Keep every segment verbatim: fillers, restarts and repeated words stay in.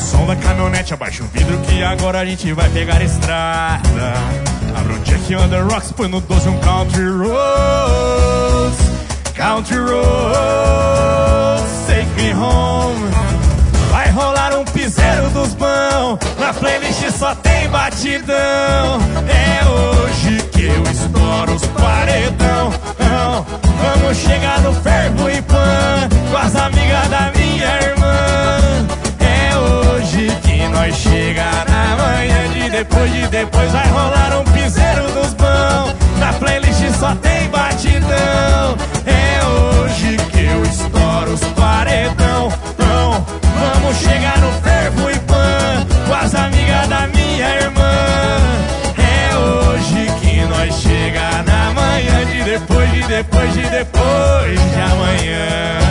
som da caminhonete, abaixa o vidro que agora a gente vai pegar a estrada. Abre um Jack on the Rocks, põe no doze um Country Roads. Country Roads, take me home. Vai rolar um piseiro dos bão, na playlist só tem batidão. É hoje que eu estouro os paredão. Não, vamos chegar no fervo e pan, com as amigas da minha irmã. É hoje que nós chega na manhã de depois de depois. Vai rolar um piseiro dos bão, na playlist só tem batidão. É hoje que eu estouro os paredão. Não, vamos chegar no fervo e pan, com as amigas da minha irmã. É hoje que nós chega na manhã de depois de depois de depois de amanhã.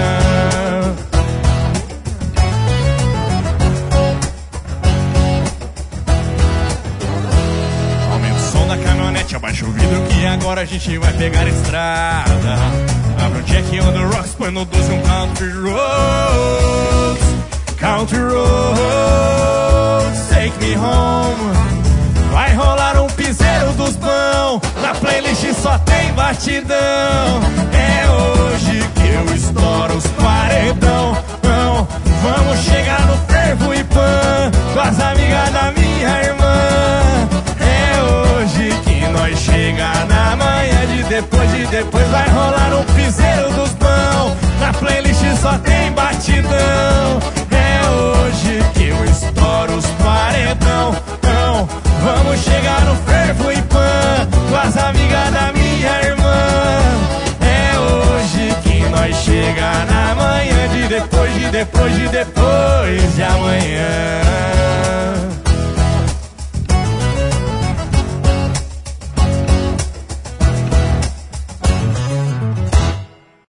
Aumenta o som da caminhonete, abaixa o vidro que agora a gente vai pegar a estrada. Abre um Jack on the Rocks, põe no doze um Country Roads. Country Roads, take me home. Vai rolar um piseiro dos bão, na playlist só tem batidão. É hoje que eu estouro os paredão. Não, vamos chegar no fervo e pan, com as amigas da minha irmã. É hoje que nós chega na manhã de depois de depois. Vai rolar um piseiro dos bão, na playlist só tem batidão. É hoje que eu estouro os paredão. Não, vamos chegar no fervo e pan, com as amigas da minha irmã. É hoje que nós chega na manhã de depois de depois de depois de amanhã.